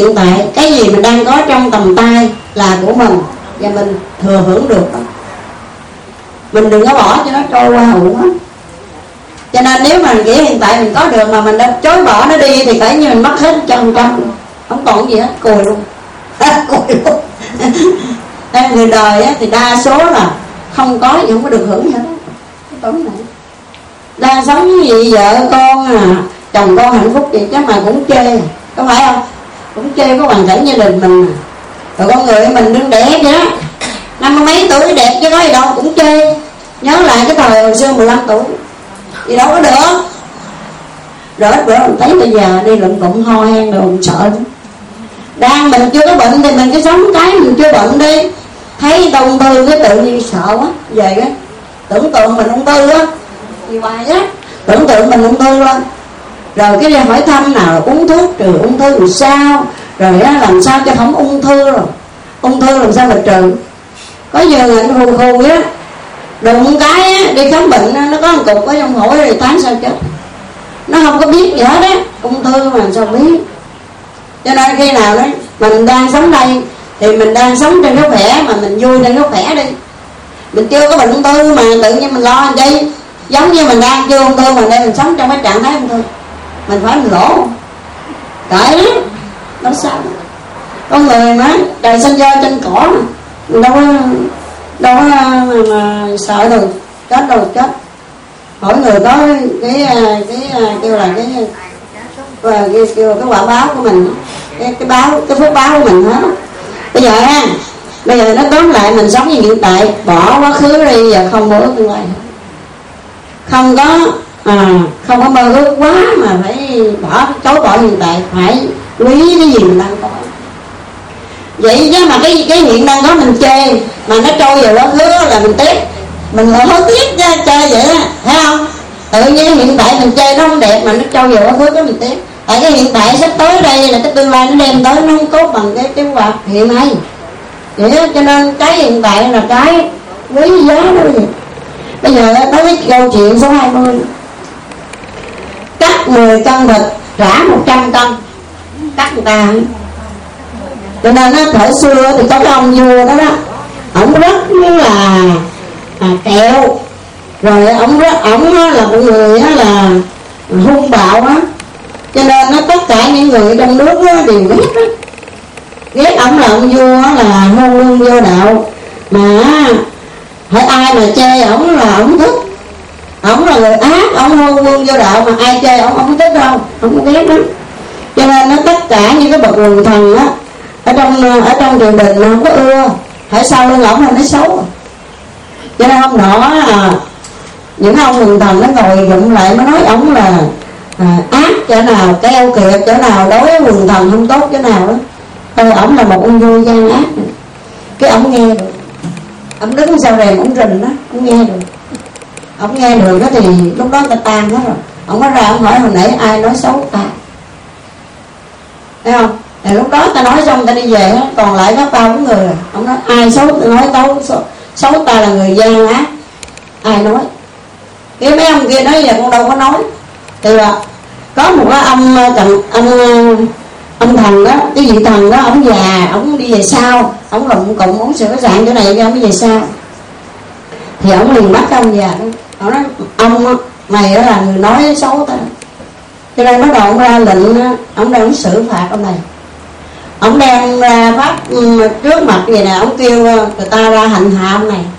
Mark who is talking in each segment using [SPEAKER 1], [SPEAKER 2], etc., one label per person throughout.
[SPEAKER 1] hiện tại. Cái gì mình đang có trong tầm tay là của mình và mình thừa hưởng được đó. Mình đừng có bỏ cho nó trôi qua hụt hết. Cho nên nếu mà nghĩ hiện tại mình có được mà mình đã chối bỏ nó đi thì phải như mình mất hết 100%, không còn gì hết, cùi luôn. Cùi luôn. Người đời thì đa số là không có gì, không có được hưởng gì hết. Tối này đang sống gì vợ con chồng con hạnh phúc vậy chứ mà cũng chê, có phải không? Cũng chê có hoàn cảnh gia đình mình. Rồi con người mình đừng đẹp vậy đó, 50 mấy tuổi đẹp chứ có gì đâu, cũng chê. Nhớ lại cái thời hồi xưa 15 tuổi gì đâu có được. Rồi bữa mình thấy bây giờ đi lụm cụm ho hen rồi mình sợ. Đang mình chưa có bệnh thì mình cứ sống cái mình chưa bệnh đi. Thấy ung thư cái tự nhiên sợ quá. Về cái tưởng tượng mình ung thư á, gì hoài á, tưởng tượng mình ung thư lên. Rồi cái đi hỏi thăm nào là uống thuốc trừ ung thư rồi sao, rồi á, làm sao cho không ung thư, rồi ung thư làm sao mà trừ. Có giờ người khùng khùng á, đụng cái á, đi khám bệnh á, nó có một cục ở trong phổi rồi tháng sau chết. Nó không có biết gì hết á, ung thư mà làm sao biết. Cho nên khi nào đấy mình đang sống đây thì mình đang sống trên cái khỏe, mà mình vui trên cái khỏe đi. Mình chưa có bệnh ung thư mà tự nhiên mình lo đi. Giống như mình đang chưa ung thư mà đây mình sống trong cái trạng thái ung thư, mình phải mình lỗ cãi lắm. Nói sao con người mà trời xanh da trên cỏ mà mình đâu có mà sợ rồi chết đâu chết. Mỗi người có cái kêu là cái quả báo của mình, cái phước báo của mình hết. Bây giờ nó tóm lại mình sống như hiện tại, bỏ quá khứ đi và không mơ ước tương lai. Không có mơ ước quá mà phải chối bỏ hiện tại, phải quý cái gì mình đang có. Vậy chứ mà cái hiện đang có mình chê mà nó trôi vào quá khứ là mình tiếc, mình lại hối tiếc cho vậy đó, thấy không? Tự nhiên hiện tại mình chê nó không đẹp mà nó trôi vào quá khứ cái mình tiếc. Tại cái hiện tại sắp tới đây là cái tương lai nó đem tới nó không tốt bằng cái hoạt hiện nay. Vậy đó, cho nên cái hiện tại là cái quý giá đó. Bây giờ nói với câu chuyện số 20, cắt 10 cân thịt trả 100 cân, cắt người ta. Cho nên thời xưa thì có cái ông vua đó, ổng rất là kẹo, rồi ổng là một người là hung bạo á. Cho nên tất cả những người trong nước đều ghét đó. Ghét ổng là ông vua là hôn lương vô đạo, mà hỏi ai mà chê ổng là ổng thích. Ổng là người ác, ổng hôn lương vô đạo mà ai chê ổng không thích đâu, ổng ghét lắm. Cho nên tất cả những cái bậc quần thần á ở trong triều đình mà không có ưa, hỏi sau lưng ổng là nó xấu. Cho nên hôm nọ những ông quần thần nó ngồi gụm lại mới nói ổng là ác chỗ nào, keo kiệt chỗ nào, đối với quần thần không tốt chỗ nào đó. Ổng là một ông vua gian ác. Cái ổng nghe được, ổng đứng sau rèm ổng rình đó, ổng nghe được. Ổng nghe được đó thì lúc đó ta tan hết rồi. Ổng có ra ổng hỏi hồi nãy ai nói xấu ta, thấy không? Thì lúc đó ta nói xong ta đi về đó, còn lại có 3 4 người. Ổng nói ai nói xấu ta là người gian ác, ai nói? Cái mấy ông kia nói giờ con đâu có nói. Thì có một cái ông thần đó, cái vị thần đó, ổng già, ổng đi về sau, ổng lụm cụm, ổng sửa dạng chỗ này, ổng đi về sau. Thì ổng liền bắt ông già đó, ổng nói ông mày đó là người nói xấu ta. Cho nên bắt đầu ổng ra lệnh, ổng đang xử phạt ông này. Ổng đem ra phát trước mặt vậy nè, ổng kêu người ta ra hành hạ ông này,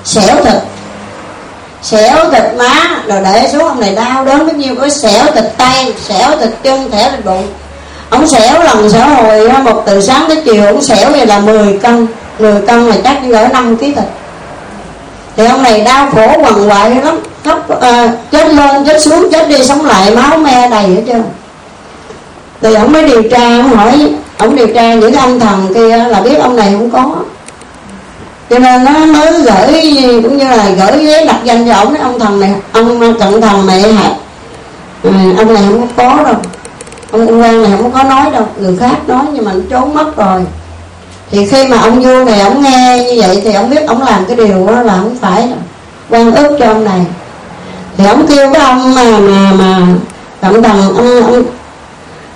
[SPEAKER 1] xẻo thịt má, rồi để xuống ông này đau đớn bao nhiêu, có xẻo thịt tay, xẻo thịt chân, xẻo thịt bụng. Ông xẻo lần xẻo hồi một từ sáng tới chiều, ông xẻo vậy là 10 cân. 10 cân là chắc gỡ 5 kg thịt. Thì ông này đau khổ quằn quại lắm, khóc chết lên chết xuống, chết đi sống lại, máu me đầy hết trơn. Thì ông mới điều tra, ông hỏi, ông điều tra những cái ông thần kia là biết ông này không có. Cho nên nó mới gửi, cũng như là gửi giấy đặt danh cho ông, ông thần này, ông cận thần này hả? Ông này không có đâu, ông quan này không có nói đâu, người khác nói nhưng mà trốn mất rồi. Thì khi mà ông vua này ông nghe như vậy thì ông biết ông làm cái điều đó là không phải quan ức cho ông này. Thì ông kêu cái ông mà cận thần,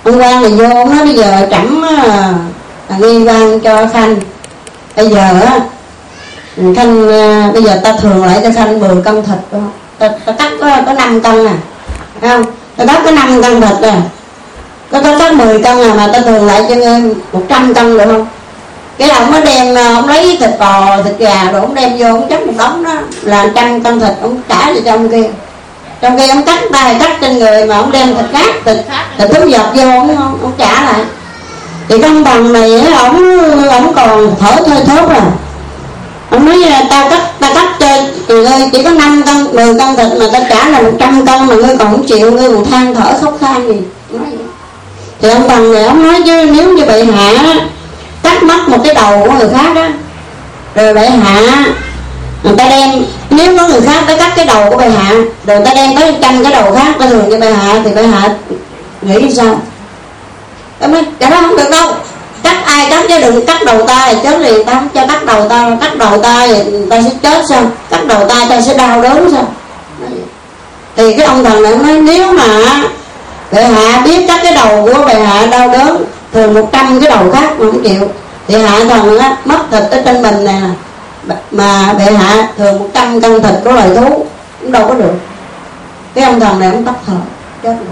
[SPEAKER 1] Ông quan thì vô, ông nói bây giờ trẫm nghi quan cho Khanh. Bây giờ á Khanh, bây giờ ta thường lại cho Khanh 10 cân thịt không? Ta cắt có 5 cân à, thấy không? Ta cắt có 5 cân thịt à, có cắt 10 cân à, mà ta thường lại cho ngươi 100 cân được không? Cái ông mới đem, ông lấy thịt bò, thịt gà rồi ông đem vô, ông chất một đống đó là 100 cân thịt, ông trả cho ông kia. Trong khi ông cắt tay cắt trên người mà ông đem thịt khác, thịt thú vật vô, ông trả lại. Thì cái ông bằng này ông còn thở thơi thốt à. Ông nói ta cắt cho chị ơi chỉ có 5 cân 10 cân thịt mà ta trả là 100 cân mà ngươi còn không chịu, ngươi còn than thở khóc than gì. Thì ông bằng này ông nói chứ nếu như bệ hạ cắt mất một cái đầu của người khác đó, rồi bệ hạ người ta đem, nếu có người khác tới cắt cái đầu của bệ hạ rồi ta đem tới 100 cái đầu khác ta thường cho bệ hạ, thì bệ hạ nghĩ sao? Em nói cái đó không được đâu, cắt ai cắt chứ đừng cắt đầu ta thì chết liền, ta không cho cắt đầu ta, cắt đầu ta thì ta sẽ chết sao, cắt đầu ta sẽ đau đớn sao? Thì cái ông thần này nói nếu mà bệ hạ biết cắt cái đầu của bệ hạ đau đớn thường 100 cái đầu khác mà không chịu, thì hạ thần á mất thịt ở trên mình nè, mà bệ hạ thường 100 cân thịt của loài thú cũng đâu có được. Cái ông thần này ông tắt thở chết rồi.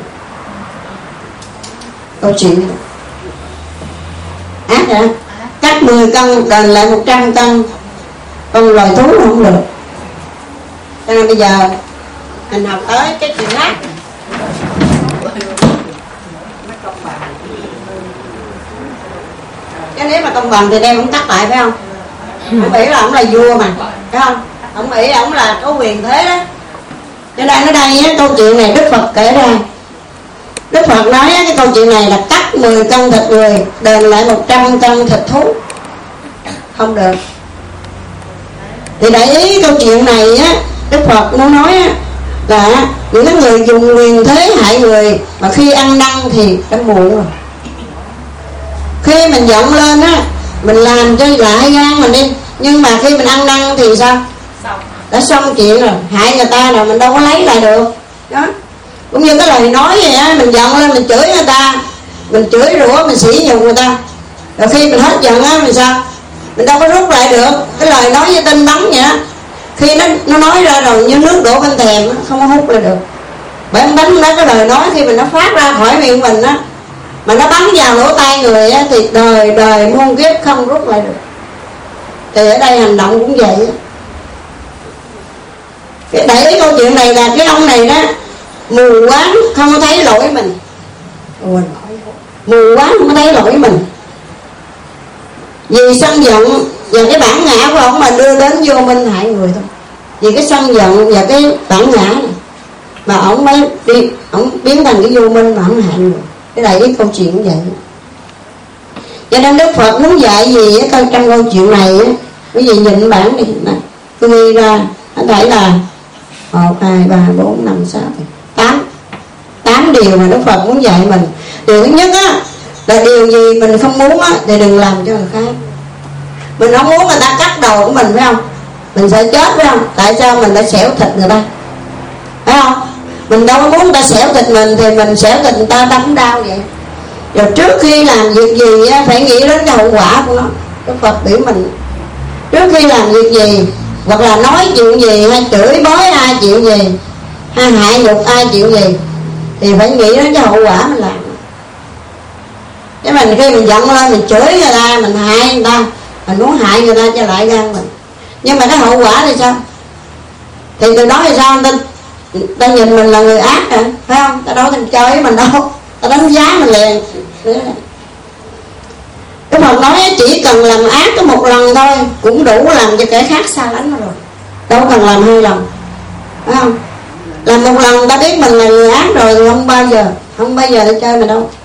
[SPEAKER 1] Câu chuyện này ác hả? Cắt 10 cân đền lại 100 cân, còn loài thú không được. Cho nên bây giờ mình học tới cái chuyện khác. Chứ nếu mà công bằng thì đem ông cắt lại phải không? Ông nghĩ là ông là vua mà, phải không? Ông nghĩ là ông là có quyền thế đó. Cho nên ở đây á, câu chuyện này Đức Phật kể ra. Đức Phật nói á, cái câu chuyện này là cắt 10 cân thịt người đền lại 100 cân thịt thú, không được. Thì để ý câu chuyện này á, Đức Phật muốn nói á, là những cái người dùng quyền thế hại người mà khi ăn năn thì đã muộn rồi. Khi mình giận lên á, mình làm cho lại gan mình đi, nhưng mà khi mình ăn năn thì sao? Đã xong chuyện rồi, hại người ta rồi mình đâu có lấy lại được đó. Cũng như cái lời nói vậy á, mình giận lên mình chửi người ta, mình chửi rủa, mình sỉ nhục người ta, rồi khi mình hết giận á mình sao? Mình đâu có rút lại được. Cái lời nói với tên bắn vậy á, khi nó nói ra rồi như nước đổ bên thèm á, không có hút lại được. Bởi ông đánh đó, cái lời nói khi mình nó phát ra khỏi miệng mình á, mà nó bắn vào lỗ tai người á, thì đời đời muôn kiếp không rút lại được. Thì ở đây hành động cũng vậy. Cái để ý câu chuyện này là cái ông này đó mù quáng không có thấy lỗi mình, mù quáng không có thấy lỗi mình, vì sân giận và cái bản ngã của ông mà đưa đến vô minh hại người thôi. Vì cái sân giận và cái bản ngã này mà ông mới đi, ông biến thành cái vô minh mà ông hại người. Cái này cái câu chuyện vậy. Cho nên Đức Phật muốn dạy gì á, trong câu chuyện này á, quý vị nhìn bản đi nè, tôi ghi ra có thể là 1, 2, 3, 4, 5, 6, 8 điều mà Đức Phật muốn dạy mình. Điều thứ nhất á là điều gì mình không muốn á thì đừng làm cho người khác. Mình không muốn người ta cắt đầu của mình phải không? Mình sẽ chết phải không? Tại sao mình lại xẻo thịt người ta, phải không? Mình đâu có muốn người ta xẻo thịt mình thì mình xẻo thịt người ta cũng đau vậy. Rồi trước khi làm việc gì á, phải nghĩ đến cái hậu quả của nó. Đức Phật biểu mình trước khi làm việc gì, hoặc là nói chuyện gì, hay chửi bới ai chuyện gì, hay hại nhục ai chuyện gì, thì phải nghĩ đến cái hậu quả mình làm. Chứ mình khi mình giận lên mình chửi người ta, mình hại người ta, mình muốn hại người ta cho lại gan mình, nhưng mà cái hậu quả thì sao? Thì từ đó thì sao? Ta nhìn mình là người ác hả? Phải không? Ta đâu thèm chơi với mình đâu, ta đánh giá mình liền. Cái Phật nói chỉ cần làm ác có một lần thôi cũng đủ làm cho kẻ khác xa lánh nó rồi, đâu cần làm 2 lần, phải không? Làm một lần ta biết mình là người ác rồi thì không bao giờ ta chơi mình đâu.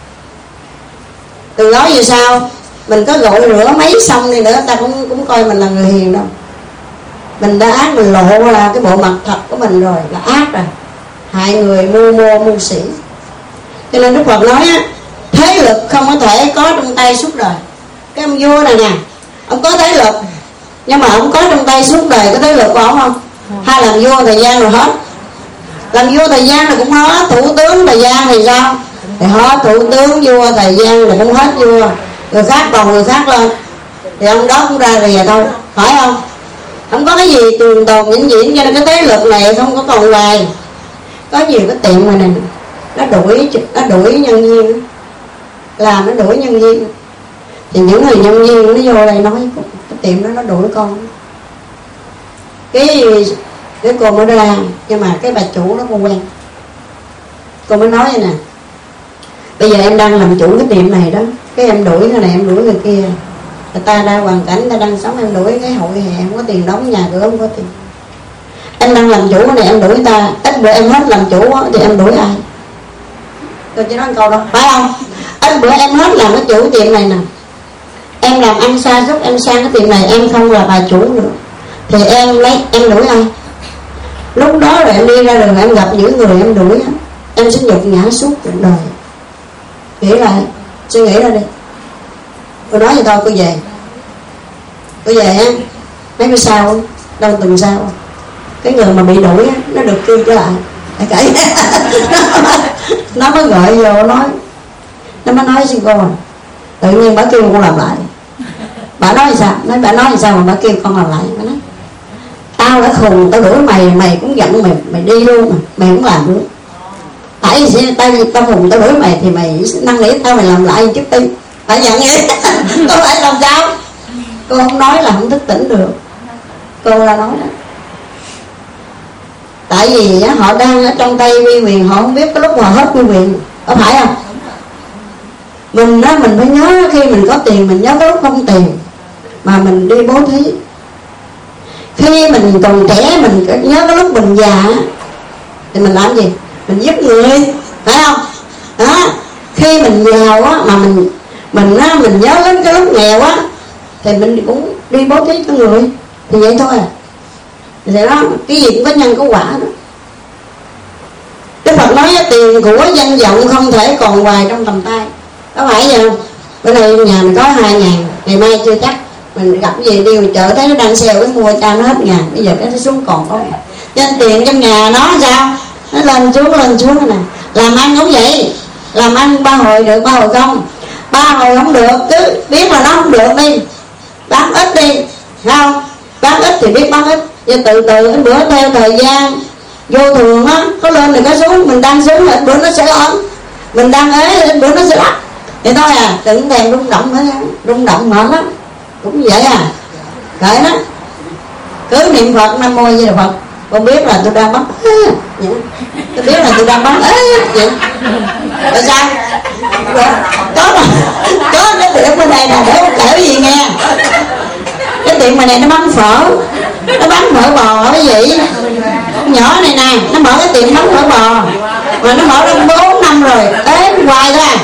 [SPEAKER 1] Từ đó về sau mình có gội rửa mấy xong đi nữa, ta cũng coi mình là người hiền đâu. Mình đã ác, mình lộ ra cái bộ mặt thật của mình rồi, là ác rồi, hại người, mưu sĩ. Cho nên Đức Phật nói á, thế lực không có thể có trong tay suốt đời. Cái ông vua này nè, ông có thế lực, nhưng mà ông có trong tay suốt đời có thế lực của ông không? Hay làm vua thời gian rồi hết? Làm vua thời gian rồi cũng hết, thủ tướng thời gian thì sao? Thì hết thủ tướng vua thời gian là cũng hết vua, người khác bầu người khác lên, thì ông đó cũng ra rìa đâu, phải không? Không có cái gì trường tồn vĩnh viễn, cho nên cái thế lực này không có còn hoài. Có nhiều cái tiệm này nó đuổi nhân viên, làm nó đuổi nhân viên, thì những người nhân viên nó vô đây nói cái tiệm đó nó đuổi con. Cái cô mới ra, nhưng mà cái bà chủ đó cô quen, cô mới nói vậy nè: bây giờ em đang làm chủ cái tiệm này đó, cái em đuổi cái này em đuổi người kia, người ta đang hoàn cảnh, người ta đang sống, em đuổi cái hội hè, em có tiền đóng nhà cửa, không có tiền. Em đang làm chủ cái này em đuổi người ta, ít bữa em hết làm chủ đó, thì em đuổi ai? Tôi chỉ nói câu đó, phải không? Ít bữa em hết làm cái chủ tiệm này nè, em làm ăn xa giúp em sang cái tiệm này, em không là bà chủ nữa, thì em đuổi ai? Lúc đó rồi em đi ra đường em gặp những người em đuổi, em sẽ nhục nhã suốt cuộc đời. Nghĩ lại, suy nghĩ ra đi. Cô nói vậy thôi, cô về á, mấy cái sau đâu tuần sau cái người mà bị đuổi á, nó được kêu trở lại kể nó mới gọi vô nó mới nói xin cô à, tự nhiên bà kêu con làm lại. Bà nói sao? Bà nói sao mà bà kêu con làm lại? Bà nói tao đã khùng, tao đuổi mày cũng giận mày đi luôn mà mày cũng làm luôn. Tại vì tao khùng tao đuổi mày thì mày năn nỉ tao mày làm lại chút đi, phải giận vậy. Cô phải làm sao? Cô không nói là không thức tỉnh được, cô ra nói đó. Tại vì họ đang ở trong tay uy quyền, họ không biết cái lúc họ hết uy quyền, có phải không? Mình phải nhớ khi mình có tiền, mình nhớ cái lúc không tiền mà mình đi bố thí. Khi mình còn trẻ mình nhớ cái lúc mình già thì mình làm gì? Mình giúp người, phải không? Đó. Khi mình giàu á mà mình nhớ đến cái lúc nghèo á thì mình cũng đi bố thí cho người, thì vậy thôi à. Thì đó, cái gì cũng có nhân có quả đó. Đức Phật nói tiền của danh vọng không thể còn hoài trong tầm tay, có phải vậy không? Bữa nay nhà mình có 2.000, ngày mai chưa chắc mình gặp cái gì đi chợ thấy nó đang sale cái mua cho nó hết ngàn, bây giờ cái nó xuống còn có. Cho nên tiền trong nhà nó sao? Nó lên xuống này nè. Làm ăn cũng vậy, làm ăn 3 hồi được 3 hồi không, 3 hồi không được cứ biết là nó không được đi, bán ít đi, thấy không? Bán ít thì biết bán ít, nhưng từ từ bữa theo thời gian vô thường á, có lên thì có xuống, mình đang xuống là bữa nó sẽ lên, mình đang ế bữa nó sẽ lắc, vậy thôi à. Đừng thèm rung động nữa, rung động mệt lắm, cũng vậy à. Kệ đó, cứ niệm Phật Nam Mô Di Đà Phật, con biết là tôi đang bắt tôi biết là tôi đang bắt vậy rồi sao? Rồi, có cái tiệm bên này nè, để con kể gì nghe. Cái tiệm này nó bán phở, nó bán phở bò cái gì nhỏ này nè, nó mở cái tiệm bán phở bò mà nó mở ra 4 năm rồi, ế hoài ra,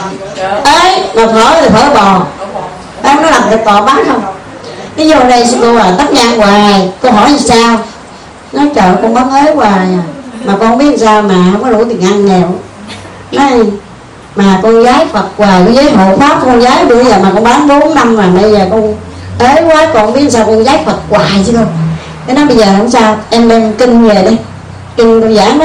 [SPEAKER 1] ế mà phở thì phở bò, nó làm được bò bán không? Cái vô đây cô là tắt nhang hoài, cô hỏi gì sao? Nói trời con bán ế hoài à, mà con không biết sao mà không có đủ tiền ăn nghèo. Nói mà con gái Phật hoài, con giấy hộ pháp con gái bây giờ mà con bán 4 năm mà bây giờ con ế quá, còn biết sao con gái Phật hoài chứ không. Cái nói bây giờ không sao, em đem kinh về đi, kinh tôi giảng đó,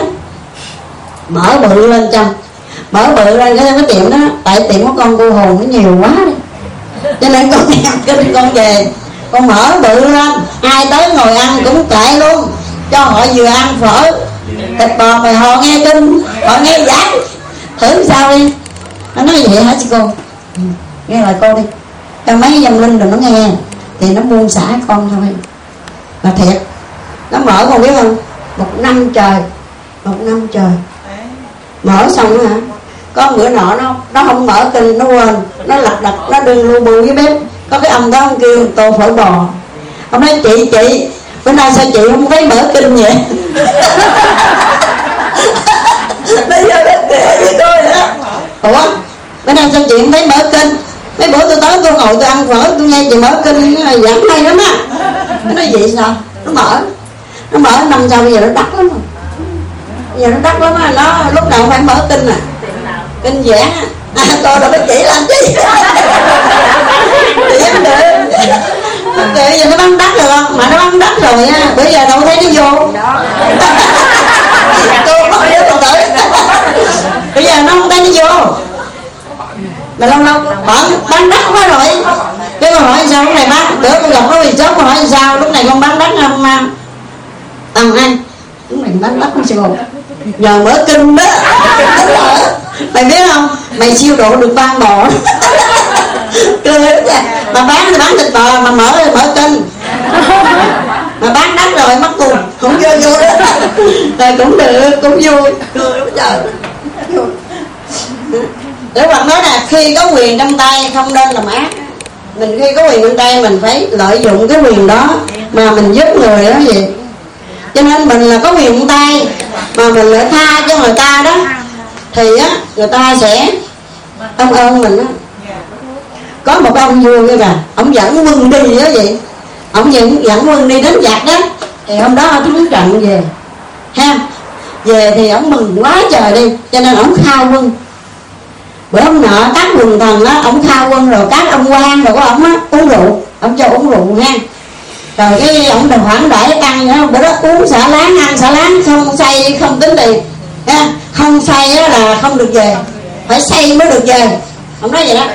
[SPEAKER 1] mở bự lên trong, mở bự lên cái tiệm đó, tại tiệm của con cô hồn nó nhiều quá đi, cho nên con đem kinh con về, con mở bự lên, ai tới ngồi ăn cũng kệ luôn, cho họ vừa ăn phở thịt bò mà họ nghe kinh, họ nghe giảng, thử sao đi. Nó nói vậy hả chị cô? Nghe lời cô đi, cho mấy dâm linh rồi nó nghe thì nó buông xả con thôi. Mà thiệt, nó mở con biết không, 1 năm trời mở xong hả, có bữa nọ nó không mở kinh, nó quên, nó lật đật, nó đừng lu bù với bếp, có cái ông đó ông kêu tô phở bò, ông nói chị bữa nay sao chị không thấy mở kinh vậy? Bây giờ nó kể với tôi đó, ủa bữa nay sao chị không thấy mở kinh? Mấy bữa tôi tới tôi ngồi tôi ăn phở, tôi nghe chị mở kinh giảng hay lắm á. Nó nói vậy sao? Nó mở năm sau bây giờ nó đắt lắm rồi. Bây giờ nó đắt lắm á, nó lúc nào phải mở kinh à, kinh giảng á, tôi đâu có chỉ làm chi. Chỉ em được. Bây giờ nó bán đắt rồi không? Mà nó bán đắt rồi á, bây giờ đâu thấy nó vô. Tôi không biết đâu tới. Bây giờ nó không thấy nó vô, mà lâu lâu bán đất quá rồi. Cái con hỏi sao lúc này bán, bữa con gặp nó thì chớp con hỏi sao lúc này con bán đất không anh? Lúc này bán đất ở Sài Gòn nhờ mở kinh đó. Mày biết không, mày siêu độ được ban bò. Cười lắm nha. Mà bán thì bán thịt bò, mà mở kinh. Mà bán đất rồi mất cùng cũng vô đó. Rồi cũng được, cũng vui. Cười lắm trời. Để Phật nói là khi có quyền trong tay không nên làm ác. Mình khi có quyền trong tay mình phải lợi dụng cái quyền đó mà mình giúp người đó gì. Cho nên mình là có quyền trong tay mà mình lại tha cho người ta đó, thì á người ta sẽ ơn mình á. Có một ông vua kia bà, ông dẫn quân đi đó vậy, ông dẫn quân đi đánh giặc đó, thì hôm đó ông thắng trận về ha, về thì ông mừng quá trời đi, cho nên ông khao quân. Bữa ông nợ các quần thần á, ông khao quân rồi các ông quan rồi của ông á uống rượu, ông cho uống rượu nha. Rồi cái ông đồng khoản đãi ăn nữa, bữa đó uống xả láng, ăn xả láng, không say không tính tiền ha. Không say á là không được về, phải say mới được về. Ông nói vậy đó.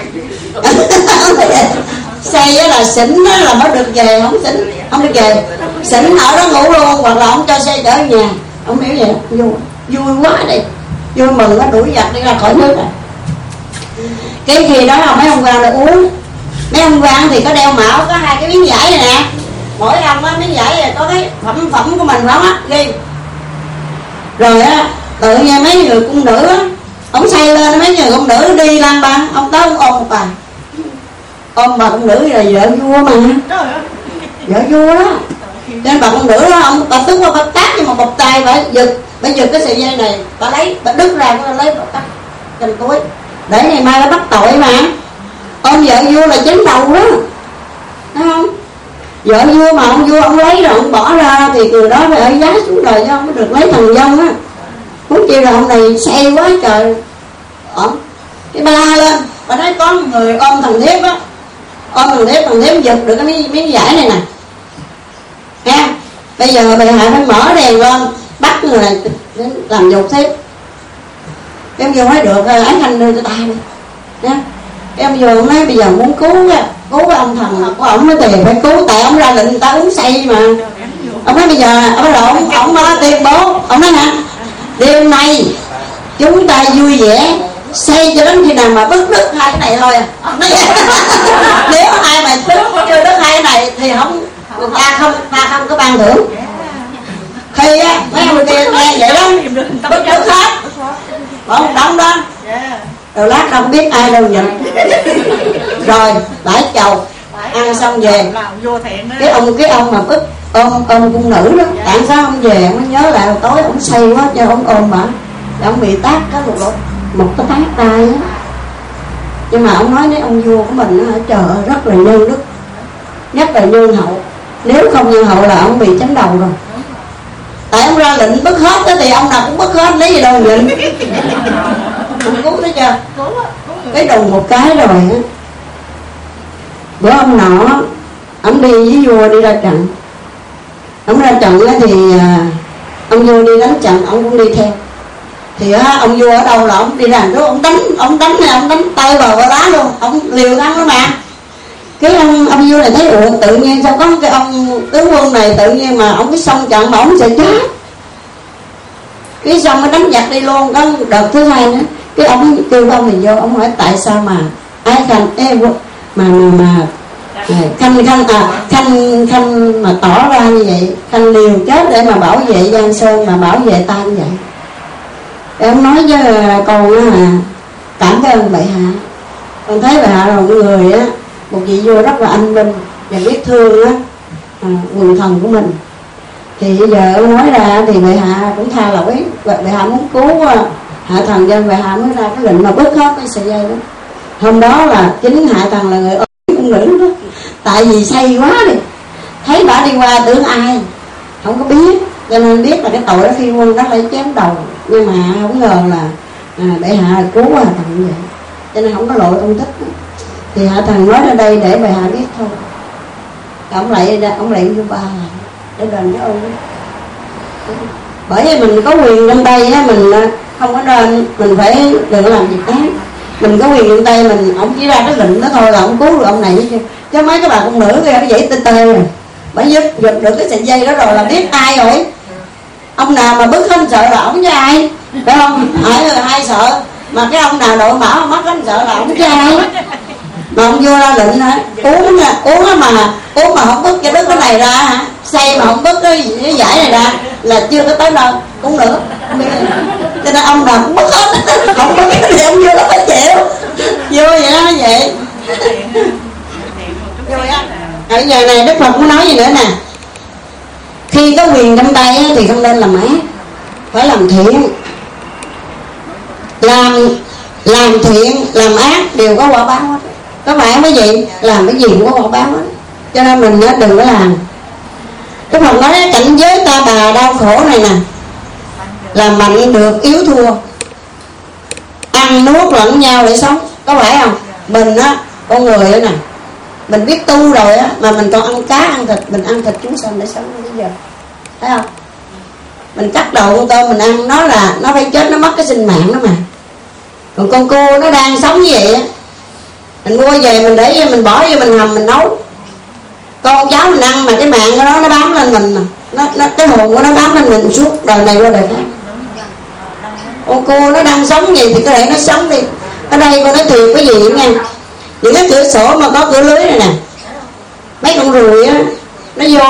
[SPEAKER 1] Say á là xỉn á là mới được về, không xỉn không được về. Xỉn ở đó ngủ luôn, hoặc là ông cho say trở nhà. Ông hiểu vậy đó, vui quá đi, vui mừng nó đuổi giặc đi ra khỏi nước rồi. Cái khi đó là mấy ông quan được uống. Mấy ông quan thì có đeo mão, có hai cái miếng vải này nè, mỗi ông á miếng vải này có cái phẩm của mình không á ghi. Rồi á tự nhiên mấy người cung nữ á, ông say lên mấy người cung nữ đi lang bang, ông tới ông ôm một bà, ôm bà cung nữ là vợ vua mà, vợ vua đó. Nên bà cung nữ đó, ông bà tức qua bà tát nhưng mà một tay bà giật cái sợi dây này, bà lấy, bà đứt ra, bà lấy bà tắt trong túi để ngày mai nó bắt tội mà. Ôm vợ vua là chém đầu đó, thấy không? Vợ vua mà ông vua ông lấy rồi ông bỏ ra thì người đó phải ở giá xuống đời cho ông mới được lấy thằng dông á. Muốn chi là ông này say quá trời. Cái ba la lên, bà nói có người ôm thằng Thiếp á, ôm thằng Thiếp giật được cái miếng vải này nè nha. Bây giờ bệ hạ phải mở đèn lên bắt người này đến làm dục Thiếp. Cái ông vua nói được, ấy thanh đưa cho ta đi nha. Cái ông vua nói bây giờ muốn cứu cái ông thần của ổng thì phải cứu, tại ông ra lệnh người ta uống say mà. Ông nói bây giờ ông nói tuyên bố, ông nói hả, đêm nay chúng ta vui vẻ say cho đến khi nào mà bứt đứt hai cái này thôi à. Nếu ai mà chưa đứt hai cái này thì không, ta không có ban thưởng. Khi á mấy ông kia nghe vậy đó bứt đứt hết, bỏ một đống đó. Rồi lát không biết ai đâu nhận. Rồi đãi chầu ăn xong về, cái ông mà bứt ôm cung nữ đó, tại sao ông về ông nhớ lại tối ông say quá cho ông ôm bà, ông bị tát cái một cái tát tay á. Nhưng mà ông nói với ông vua của mình á, trời ơi rất là nhân đức, nhất là nhân hậu. Nếu không nhân hậu là ông bị chém đầu rồi. Tại ông ra lệnh bứt hết đó, thì ông nào cũng bứt hết, lấy gì đâu nhịn. Ông cứu thấy chưa? Cái đùng một cái rồi á. Bữa ông nọ ông đi với vua đi ra trận. Ông ra trận á thì ông vua đi đánh trận, ông cũng đi theo. Thì ông vua ở đâu là ông đi ra đó, ông đánh tay vào lá luôn, ông liều ăn đó mà. Cái ông vua này thấy tự nhiên sao có cái ông tướng quân này tự nhiên mà ông cái xong trận mà ông sẽ chết. Cái xong mới đánh giặc đi luôn. Có đợt thứ hai nữa, cái ông kêu ông thì vô, ông hỏi tại sao mà ai khanh mà tỏ ra như vậy, khanh liều chết để mà bảo vệ Giang Sơn, mà bảo vệ ta như vậy. Ông nói với con á, cảm ơn bệ hạ, con thấy bệ hạ là một người á, một vị vua rất là anh minh và biết thương á quần thần của mình. Thì bây giờ ông nói ra thì bệ hạ cũng tha lỗi, bệ hạ muốn cứu hạ thần dân, bệ hạ mới ra cái lệnh mà bớt hết cái sợi dây đó. Hôm đó là chính hạ thần là người ôm cung nữ đó, tại vì say quá đi, thấy bà đi qua tưởng ai không có biết, cho nên biết là cái tội đó khi quân đó phải chém đầu. Nhưng mà không ngờ là bệ hạ cứu hạ thần như vậy, cho nên không có lộ tung tích đó. Thì hạ thần nói ra đây để bệ hạ biết thôi. Ông lại vô ba lại để đền cái ơn đó. Bởi vì mình có quyền trong đây á, mình không có nên, mình phải đừng làm việc ác. Mình có quyền lên tay mình, ông chỉ ra cái lệnh đó thôi là ông cứu được ông này chứ mấy cái bà con nữ kia nó dậy tê tê rồi, bởi giật được cái sợi dây đó rồi là biết ai rồi. Ông nào mà bức không sợ là ổng với ai, phải không? Ai sợ mà cái ông nào đội mão mắt không sợ là ổng với ai. Mà ông vua ra lệnh hả, uống mà không bứt cái đứt cái này ra hả, say mà không bứt cái giải này ra là chưa có tới đâu cũng nữa. Cho nên ông nào cũng bứt hết, không bứt cái gì ông vua nó phải chịu. Vua vậy đó, vậy ở giờ này Đức Phật muốn nói gì nữa nè. Khi có quyền trong tay thì không nên làm ác, phải làm thiện. Làm thiện làm ác đều có quả báo hết, có phải mấy vị? Làm cái gì cũng có quả báo hết, cho nên mình đừng có làm. Đức Phật nói cảnh giới ta bà đau khổ này nè, làm mạnh được yếu thua, ăn nuốt lẫn nhau để sống, có phải không? Mình á, con người á nè, mình biết tu rồi á mà mình còn ăn cá ăn thịt, mình ăn thịt chúng sanh để sống đến bây giờ, thấy không? Mình cắt đầu con tôm mình ăn, nó là nó phải chết, nó mất cái sinh mạng đó mà. Còn con cua nó đang sống như vậy á, mình mua về mình để mình bỏ vô mình hầm mình nấu, con cháu mình ăn mà cái mạng của nó bám lên mình mà, nó cái hồn của nó bám lên mình suốt đời này qua đời khác. Con cua nó đang sống gì thì có thể nó sống đi. Ở đây con nói thiệt cái gì nha, những cái cửa sổ mà có cửa lưới này nè, mấy con ruồi á nó vô